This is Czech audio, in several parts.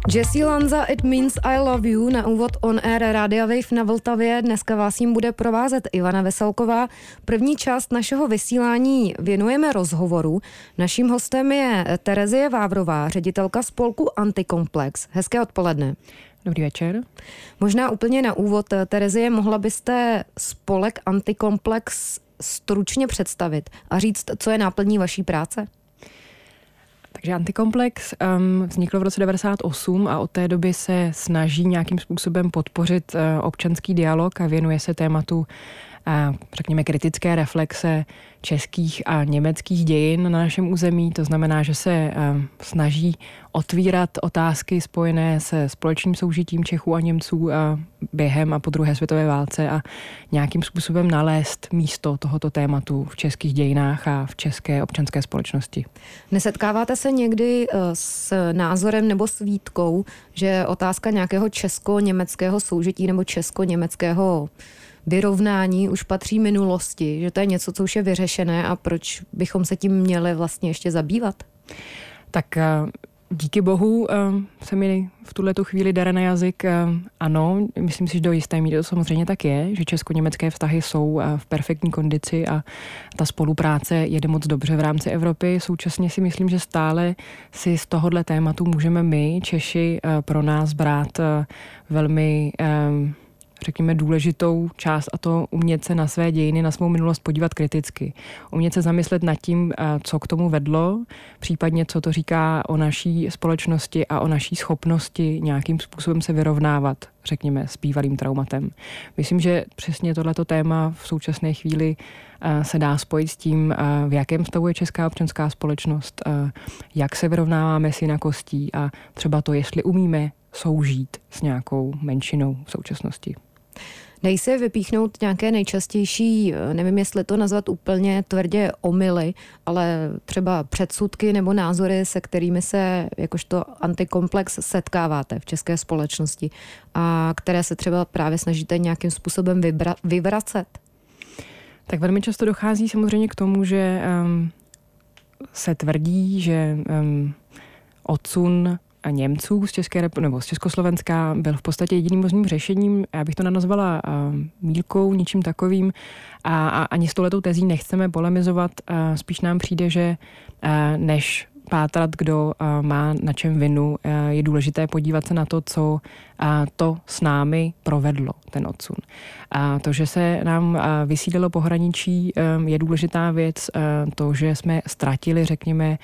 Jesse Lanza, It Means I Love You, na úvod On Air Rádia Wave na Vltavě. Dneska vás jim bude provázet Ivana Veselková. První část našeho vysílání věnujeme rozhovoru. Naším hostem je Terezie Vávrová, ředitelka spolku Antikomplex. Hezké odpoledne. Dobrý večer. Možná úplně na úvod, Terezie, mohla byste spolek Antikomplex stručně představit a říct, co je náplní vaší práce? Takže Antikomplex vzniklo v roce 1998 a od té doby se snaží nějakým způsobem podpořit občanský dialog a věnuje se tématu, řekněme, kritické reflexe českých a německých dějin na našem území. To znamená, že se snaží otvírat otázky spojené se společným soužitím Čechů a Němců během a po druhé světové válce a nějakým způsobem nalézt místo tohoto tématu v českých dějinách a v české občanské společnosti. Nesetkáváte se někdy s názorem nebo s výtkou, že otázka nějakého česko-německého soužití nebo česko-německého vyrovnání už patří minulosti, že to je něco, co už je vyřešené a proč bychom se tím měli vlastně ještě zabývat? Tak díky bohu se mi v tuhletu chvíli dere na jazyk. Ano, myslím si, že do jisté míry to samozřejmě tak je, že česko-německé vztahy jsou v perfektní kondici a ta spolupráce jede moc dobře v rámci Evropy. Současně si myslím, že stále si z tohohle tématu můžeme my, Češi, pro nás brát velmi řekněme, důležitou část, a to umět se na své dějiny, na svou minulost podívat kriticky. Umět se zamyslet nad tím, co k tomu vedlo, případně co to říká o naší společnosti a o naší schopnosti nějakým způsobem se vyrovnávat, řekněme, s bývalým traumatem. Myslím, že přesně tohleto téma v současné chvíli se dá spojit s tím, v jakém stavu je česká občanská společnost, jak se vyrovnáváme s jinakostí a třeba to, jestli umíme soužít s nějakou menšinou v současnosti. Dají se vypíchnout nějaké nejčastější, nevím, jestli to nazvat úplně tvrdě omyly, ale třeba předsudky nebo názory, se kterými se jakožto Antikomplex setkáváte v české společnosti a které se třeba právě snažíte nějakým způsobem vyvracet? Tak velmi často dochází samozřejmě k tomu, že se tvrdí, že odsun Němců z České nebo z Československa byl v podstatě jediným možným řešením. Já bych to nenazvala mýlkou, ničím takovým. A ani s touhletou tezí nechceme polemizovat. Spíš nám přijde, že než pátrat, kdo má na čem vinu, je důležité podívat se na to, co to s námi provedlo, ten odsun. A to, že se nám vysídlilo pohraničí, je důležitá věc. To, že jsme ztratili, řekněme,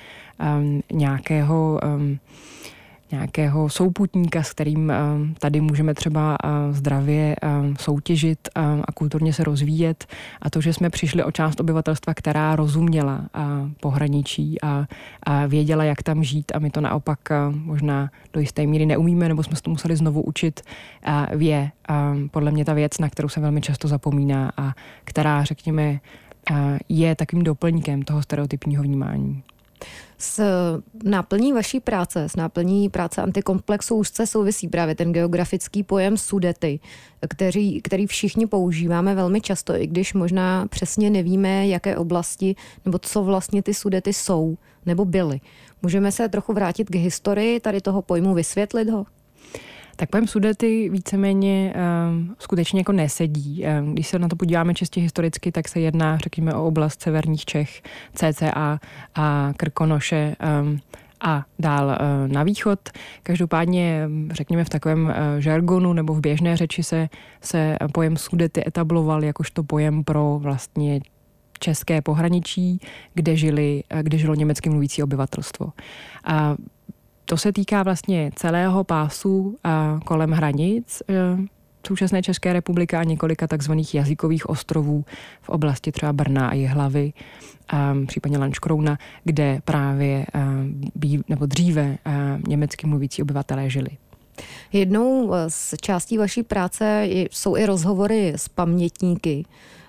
nějakého souputníka, s kterým tady můžeme třeba zdravě soutěžit a kulturně se rozvíjet. A to, že jsme přišli o část obyvatelstva, která rozuměla pohraničí a věděla, jak tam žít, a my to naopak možná do jisté míry neumíme, nebo jsme se to museli znovu učit, je podle mě ta věc, na kterou se velmi často zapomíná a která, řekněme, je takovým doplňkem toho stereotypního vnímání. S náplní vaší práce, s náplní práce Antikomplexu úzce souvisí právě ten geografický pojem Sudety, který všichni používáme velmi často, i když možná přesně nevíme, jaké oblasti nebo co vlastně ty Sudety jsou nebo byly. Můžeme se trochu vrátit k historii tady toho pojmu, vysvětlit ho? Tak pojem Sudety víceméně skutečně jako nesedí. Když se na to podíváme čistě historicky, tak se jedná, řekněme, o oblast severních Čech, cca a Krkonoše a dál na východ. Každopádně, řekněme, v takovém žargonu nebo v běžné řeči se pojem Sudety etabloval jakožto pojem pro vlastně české pohraničí, kde žilo německy mluvící obyvatelstvo. A to se týká vlastně celého pásu kolem hranic současné České republiky a několika takzvaných jazykových ostrovů v oblasti třeba Brna a Jihlavy, případně Lanškrouna, kde právě nebo dříve německy mluvící obyvatelé žili. Jednou z částí vaší práce jsou i rozhovory s pamětníky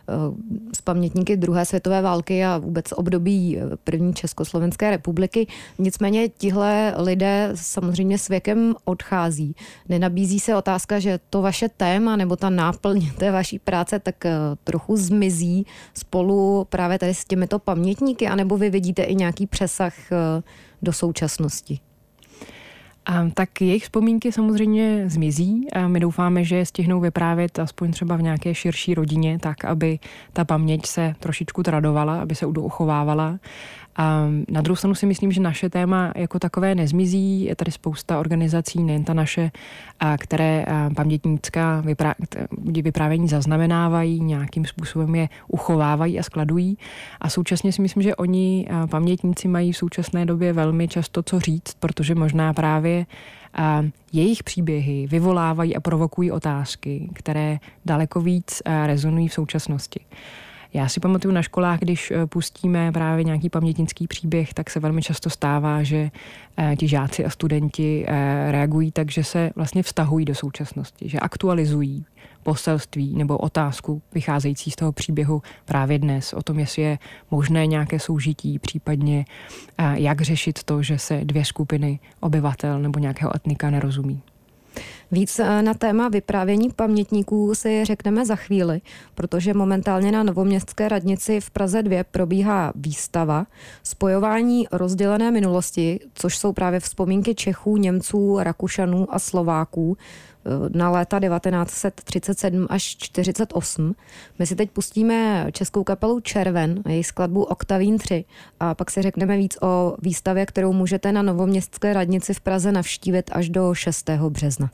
druhé světové války a vůbec období první Československé republiky. Nicméně tihle lidé samozřejmě s věkem odchází. Nenabízí se otázka, že to vaše téma nebo ta náplň té vaší práce tak trochu zmizí spolu právě tady s těmito pamětníky, anebo vy vidíte i nějaký přesah do současnosti? Tak jejich vzpomínky samozřejmě zmizí a my doufáme, že je stihnou vyprávět aspoň třeba v nějaké širší rodině, tak aby ta paměť se trošičku tradovala, aby se uchovávala. A na druhou stranu si myslím, že naše téma jako takové nezmizí. Je tady spousta organizací, nejen ta naše, které pamětnická vyprávění zaznamenávají, nějakým způsobem je uchovávají a skladují. A současně si myslím, že oni, pamětníci, mají v současné době velmi často co říct, protože možná právě jejich příběhy vyvolávají a provokují otázky, které daleko víc rezonují v současnosti. Já si pamatuju na školách, když pustíme právě nějaký pamětnický příběh, tak se velmi často stává, že ti žáci a studenti reagují tak, že se vlastně vztahují do současnosti, že aktualizují poselství nebo otázku vycházející z toho příběhu právě dnes, o tom, jestli je možné nějaké soužití, případně jak řešit to, že se dvě skupiny obyvatel nebo nějakého etnika nerozumí. Víc na téma vyprávění pamětníků si řekneme za chvíli, protože momentálně na Novoměstské radnici v Praze 2 probíhá výstava Spojování rozdělené minulosti, což jsou právě vzpomínky Čechů, Němců, Rakušanů a Slováků na léta 1937 až 1948. My si teď pustíme českou kapelu Červen a její skladbu Oktavín 3 a pak si řekneme víc o výstavě, kterou můžete na Novoměstské radnici v Praze navštívit až do 6. března.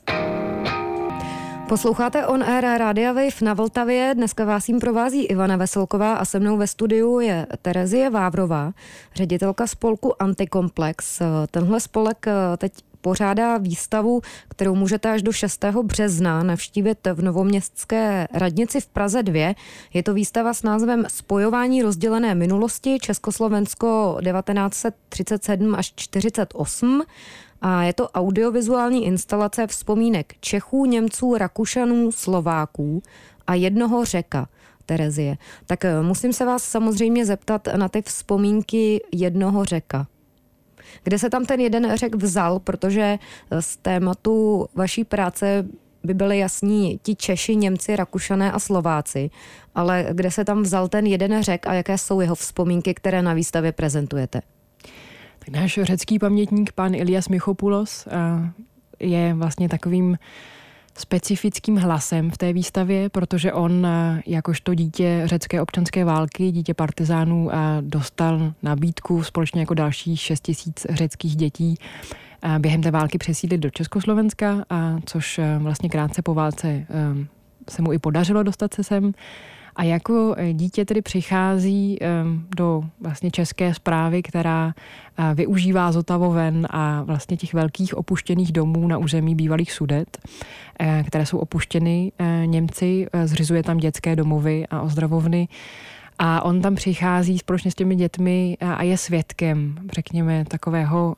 Posloucháte On Air Rádia Wave na Vltavě. Dneska vás jim provází Ivana Veselková a se mnou ve studiu je Terezie Vávrová, ředitelka spolku Antikomplex. Tenhle spolek teď pořádá výstavu, kterou můžete až do 6. března navštívit v Novoměstské radnici v Praze 2. Je to výstava s názvem Spojování rozdělené minulosti Československo 1937 až 1948. A je to audiovizuální instalace vzpomínek Čechů, Němců, Rakušanů, Slováků a jednoho Řeka, Terezie. Tak musím se vás samozřejmě zeptat na ty vzpomínky jednoho Řeka. Kde se tam ten jeden Řek vzal, protože z tématu vaší práce by byly jasní ti Češi, Němci, Rakušané a Slováci, ale kde se tam vzal ten jeden Řek a jaké jsou jeho vzpomínky, které na výstavě prezentujete? Tak náš řecký pamětník, pan Ilias Michopoulos, je vlastně takovým specifickým hlasem v té výstavě, protože on jakožto dítě řecké občanské války, dítě partizánů, dostal nabídku společně jako dalších 6 000 řeckých dětí během té války přesídlit do Československa, což vlastně krátce po válce se mu i podařilo dostat se sem. A jako dítě tedy přichází do vlastně české správy, která využívá Zotavoven a vlastně těch velkých opuštěných domů na území bývalých Sudet, které jsou opuštěny Němci, zřizuje tam dětské domovy a ozdravovny. A on tam přichází společně s těmi dětmi a je svědkem, řekněme, takového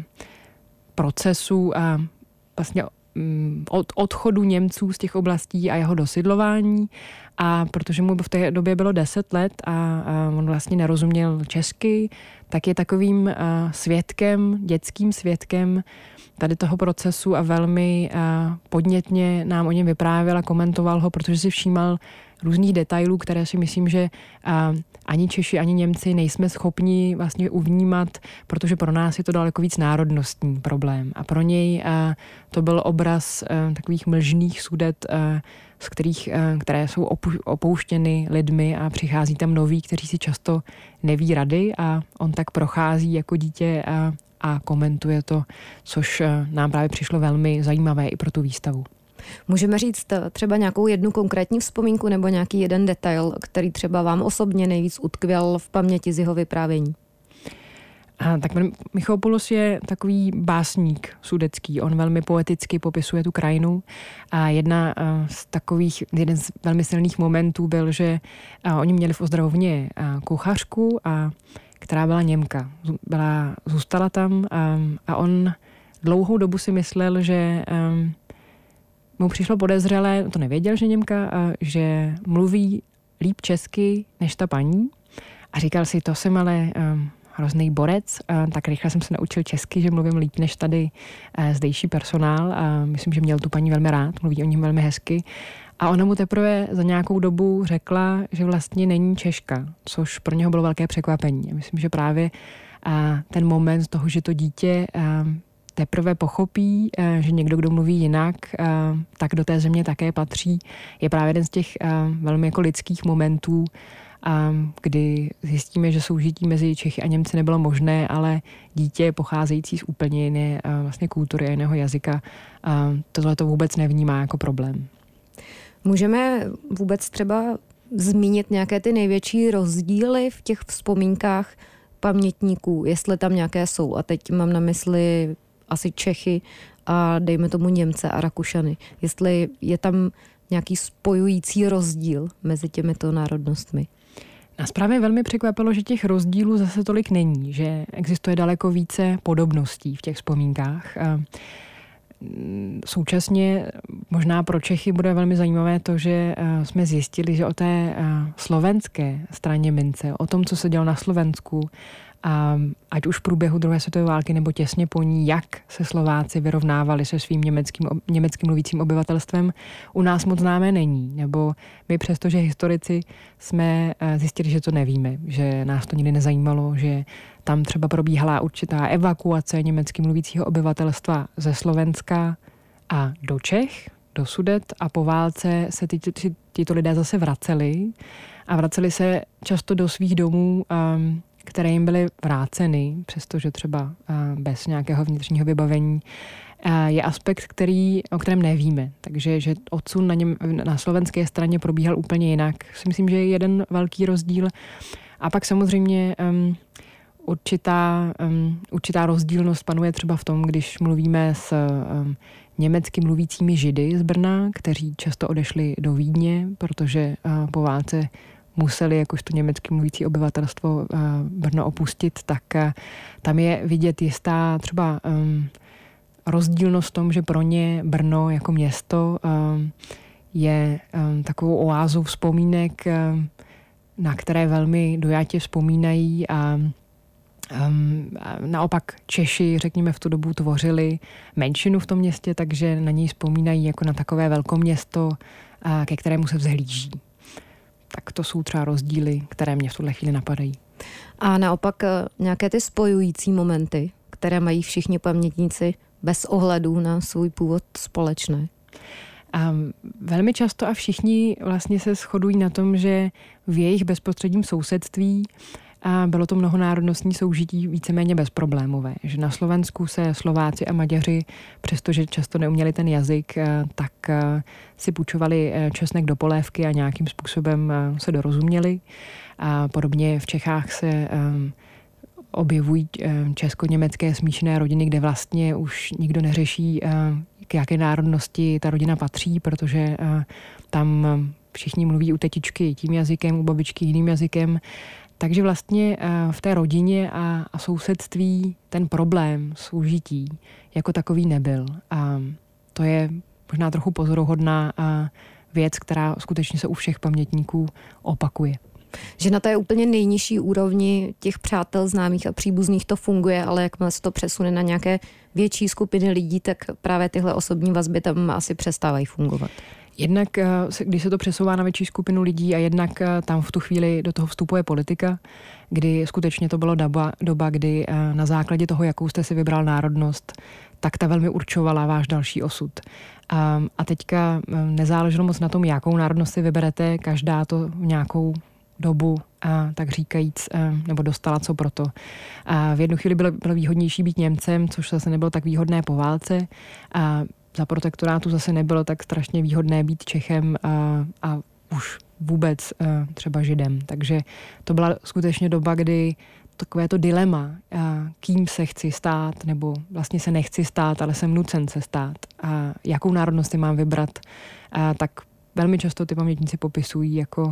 procesu a vlastně od odchodu Němců z těch oblastí a jeho dosidlování. A protože mu v té době bylo 10 let a on vlastně nerozuměl česky, tak je takovým svědkem, dětským svědkem tady toho procesu a velmi podnětně nám o něm vyprávěl a komentoval ho, protože si všímal různých detailů, které si myslím, že ani Češi, ani Němci nejsme schopni vlastně uvnímat, protože pro nás je to daleko víc národnostní problém. A pro něj to byl obraz takových mlžných Sudet, které jsou opouštěny lidmi a přichází tam noví, kteří si často neví rady a on tak prochází jako dítě a komentuje to, což nám právě přišlo velmi zajímavé i pro tu výstavu. Můžeme říct třeba nějakou jednu konkrétní vzpomínku nebo nějaký jeden detail, který třeba vám osobně nejvíc utkvěl v paměti z jeho vyprávění? Tak Michopoulos je takový básník sudecký. On velmi poeticky popisuje tu krajinu. A jeden z velmi silných momentů byl, že oni měli v ozdravovně kuchařku, která byla Němka. Zůstala tam a on dlouhou dobu si myslel, že mu přišlo podezřelé, to nevěděl, že Němka, že mluví líp česky než ta paní. A říkal si, to jsem ale hrozný borec, tak rychle jsem se naučil česky, že mluvím líp než tady zdejší personál a myslím, že měl tu paní velmi rád, mluví o ní velmi hezky. A ona mu teprve za nějakou dobu řekla, že vlastně není Češka, což pro něho bylo velké překvapení. Myslím, že právě ten moment toho, že to dítě teprve pochopí, že někdo, kdo mluví jinak, tak do té země také patří, je právě jeden z těch velmi jako lidských momentů, kdy zjistíme, že soužití mezi Čechy a Němci nebylo možné, ale dítě pocházející z úplně jiné vlastně kultury a jiného jazyka tohle to vůbec nevnímá jako problém. Můžeme vůbec třeba zmínit nějaké ty největší rozdíly v těch vzpomínkách pamětníků, jestli tam nějaké jsou. A teď mám na mysli asi Čechy a dejme tomu Němce a Rakušany. Jestli je tam nějaký spojující rozdíl mezi těmito národnostmi. Nás právě velmi překvapilo, že těch rozdílů zase tolik není, že existuje daleko více podobností v těch vzpomínkách. Současně možná pro Čechy bude velmi zajímavé to, že jsme zjistili, že o té slovenské straně mince, o tom, co se dělo na Slovensku, ať už v průběhu druhé světové války nebo těsně po ní, jak se Slováci vyrovnávali se svým německým mluvícím obyvatelstvem, u nás moc známé není. Nebo my přesto, že historici jsme zjistili, že to nevíme, že nás to nikdy nezajímalo, že tam třeba probíhala určitá evakuace německy mluvícího obyvatelstva ze Slovenska a do Čech, do Sudet, a po válce se tyto lidé zase vraceli a vraceli se často do svých domů, které jim byly vráceny, přestože třeba bez nějakého vnitřního vybavení, je aspekt, o kterém nevíme. Takže že odsun na slovenské straně probíhal úplně jinak. Si myslím, že je jeden velký rozdíl. A pak samozřejmě určitá rozdílnost panuje třeba v tom, když mluvíme s německy mluvícími Židy z Brna, kteří často odešli do Vídně, protože po válce museli jakožto německy mluvící obyvatelstvo Brno opustit, tak tam je vidět jistá třeba rozdílnost v tom, že pro ně Brno jako město je takovou oázou vzpomínek, na které velmi dojatě vzpomínají, a naopak Češi, řekněme, v tu dobu tvořili menšinu v tom městě, takže na něj vzpomínají jako na takové velkoměsto, ke kterému se vzhlíží. Tak to jsou třeba rozdíly, které mě v tuhle chvíli napadají. A naopak nějaké ty spojující momenty, které mají všichni pamětníci bez ohledu na svůj původ společné? Velmi často a všichni vlastně se shodují na tom, že v jejich bezprostředním sousedství bylo to mnohonárodnostní soužití víceméně bezproblémové. Že na Slovensku se Slováci a Maďaři, přestože často neuměli ten jazyk, tak si půjčovali česnek do polévky a nějakým způsobem se dorozuměli. A podobně v Čechách se objevují česko-německé smíšené rodiny, kde vlastně už nikdo neřeší, k jaké národnosti ta rodina patří, protože tam všichni mluví u tetičky tím jazykem, u babičky jiným jazykem. Takže vlastně v té rodině a sousedství ten problém soužití jako takový nebyl. A to je možná trochu pozoruhodná věc, která skutečně se u všech pamětníků opakuje. Že na té úplně nejnižší úrovni těch přátel, známých a příbuzných to funguje, ale jakmile se to přesune na nějaké větší skupiny lidí, tak právě tyhle osobní vazby tam asi přestávají fungovat. Jednak, když se to přesouvá na větší skupinu lidí, a jednak tam v tu chvíli do toho vstupuje politika, kdy skutečně to byla doba, kdy na základě toho, jakou jste si vybral národnost, tak ta velmi určovala váš další osud. A teďka nezáleželo moc na tom, jakou národnost si vyberete, každá to v nějakou dobu, tak říkajíc, nebo dostala co proto. A v jednu chvíli bylo výhodnější být Němcem, což zase nebylo tak výhodné po válce. A za protektorátu zase nebylo tak strašně výhodné být Čechem a už vůbec třeba Židem. Takže to byla skutečně doba, kdy takové to dilema, kým se chci stát, nebo vlastně se nechci stát, ale jsem nucen se stát. A jakou národnost si mám vybrat, tak velmi často ty pamětníci popisují jako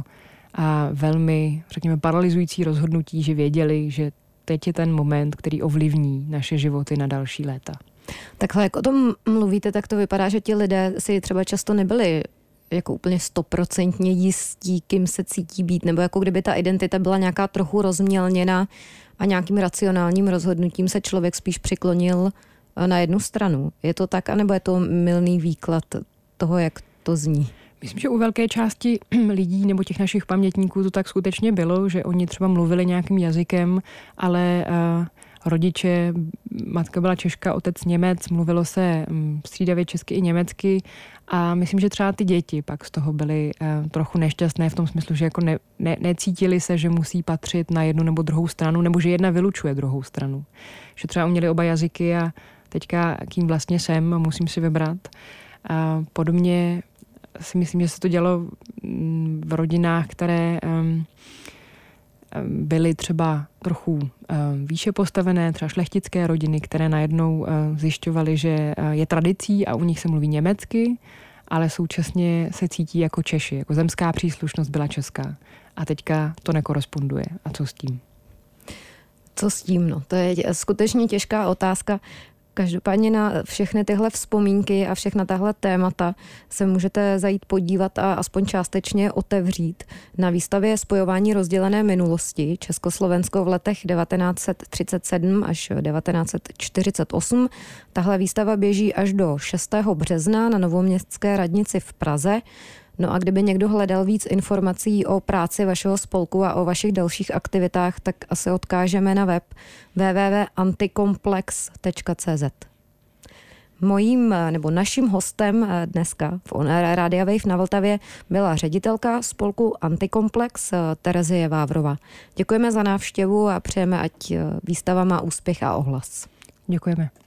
velmi, řekněme, paralyzující rozhodnutí, že věděli, že teď je ten moment, který ovlivní naše životy na další léta. Takhle, jak o tom mluvíte, tak to vypadá, že ti lidé si třeba často nebyli jako úplně 100% jistí, kým se cítí být, nebo jako kdyby ta identita byla nějaká trochu rozmělněna a nějakým racionálním rozhodnutím se člověk spíš přiklonil na jednu stranu. Je to tak, anebo je to mylný výklad toho, jak to zní? Myslím, že u velké části lidí nebo těch našich pamětníků to tak skutečně bylo, že oni třeba mluvili nějakým jazykem, ale rodiče, matka byla Češka, otec Němec, mluvilo se střídavě česky i německy a myslím, že třeba ty děti pak z toho byly trochu nešťastné v tom smyslu, že jako necítili se, že musí patřit na jednu nebo druhou stranu, nebo že jedna vylučuje druhou stranu. Že třeba uměli oba jazyky a teďka kým vlastně jsem, musím si vybrat. A podobně si myslím, že se to dělo v rodinách, které byly třeba trochu výše postavené, třeba šlechtické rodiny, které najednou zjišťovaly, že je tradicí a u nich se mluví německy, ale současně se cítí jako Češi, jako zemská příslušnost byla česká. A teďka to nekoresponduje. A co s tím? Co s tím? No, to je skutečně těžká otázka. Každopádně na všechny tyhle vzpomínky a všechna tahle témata se můžete zajít podívat a aspoň částečně otevřít na výstavě Spojování rozdělené minulosti Československo v letech 1937 až 1948. Tahle výstava běží až do 6. března na Novoměstské radnici v Praze. No a kdyby někdo hledal víc informací o práci vašeho spolku a o vašich dalších aktivitách, tak asi odkážeme na web www.antikomplex.cz. Mojím nebo naším hostem dneska v On Air Rádia Wave na Vltavě byla ředitelka spolku Antikomplex Terezie Vávrová. Děkujeme za návštěvu a přejeme, ať výstava má úspěch a ohlas. Děkujeme.